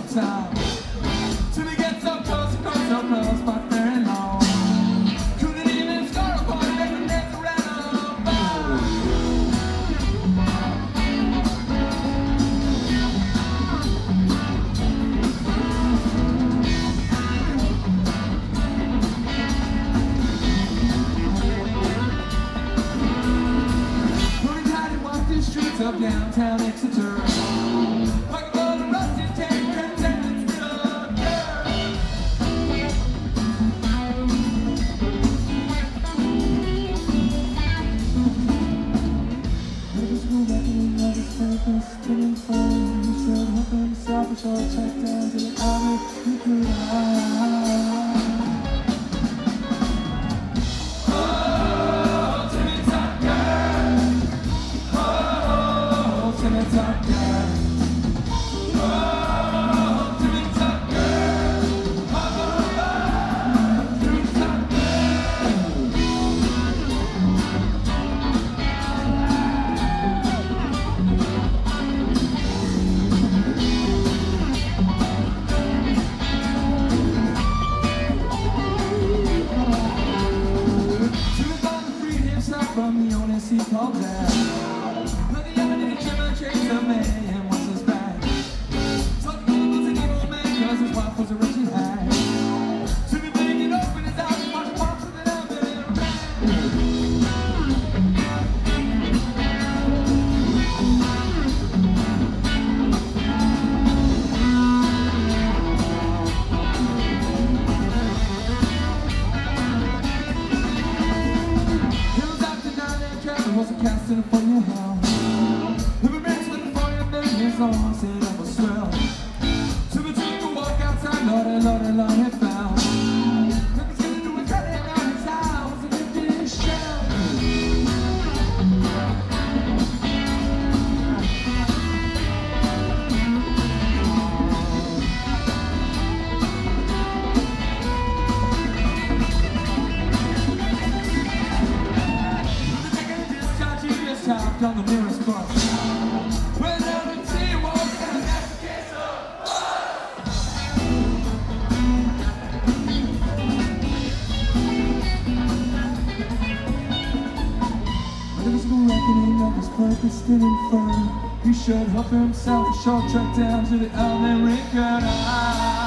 time. Till we get so close, but very long. Couldn't even score a point, never dance around a bar. Running tight and walk the streets of downtown Exeter. Spinning phone, he should help himself a short check down to the alley. He could oh, Timmy Top Guy. Oh, Timmy Top Guy. Oh, Timmy Top Guy. Oh, Timmy Top from the only sea called Jack. But the other day, Jim and Chase the man wants us back. So the guy was an evil man, cause his wife was a wretched hag. So we bang it open his eyes and watch him walk with an oven in a bag. Wasn't casting from your hell. If it makes with the fire, baby, so I said I was swell. So we took a walk outside, Lordy, Lordy, Lordy, it found. Took his kid into his head and down his house, and empty his shell. On the nearest bus. When LBT walks down, that's the case of When there was no reckoning of his purpose still infirm, he should help himself a short trek down to the American Eye.